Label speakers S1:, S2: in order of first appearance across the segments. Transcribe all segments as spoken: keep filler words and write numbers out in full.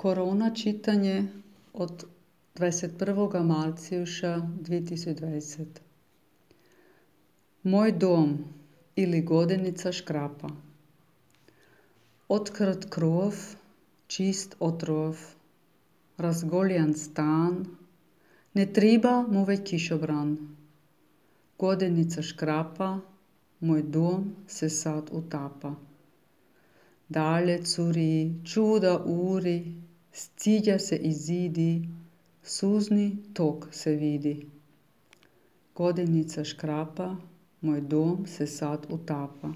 S1: Korona čitanje od dvadeset prvog marca dvije tisuće dvadeset. Moj dom ili godenica škrapa. Odkrit krov, čist otrov, razgoljen stan, ne triba mu več kišobran. Godenica škrapa, moj dom se sad utapa. Dalje curi, čuda uri, scidja se izidi, suzni tok se vidi. Godenica škrapa, moj dom se sad utapa.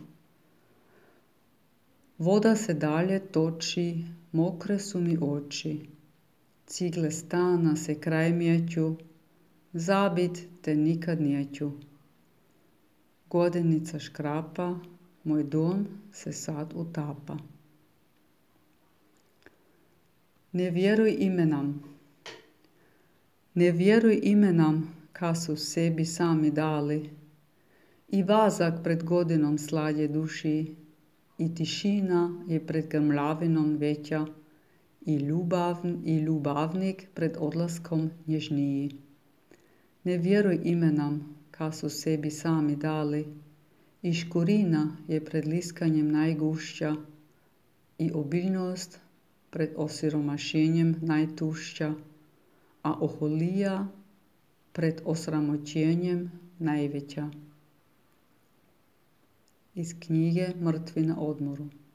S1: Voda se dalje toči, mokre su mi oči. Cigle stana se kraj mjeću, zabit te nikad njeću. Godenica škrapa, moj dom se sad utapa. Ne vjeruj imenam. Ne vjeruj imenam, ka su sebi sami dali. I vazak pred godinom sladje duši, i tišina je pred grmljavinom veća, i, ljubavn, i ljubavnik pred odlaskom nježniji. Ne vjeruj imenam, ka su sebi sami dali, i škurina je pred liskanjem najgušća, i obiljnost pred osiromašenjem najtušća, a oholija pred osramoćenjem najveća. Iz knjige Mrtvi na odmoru.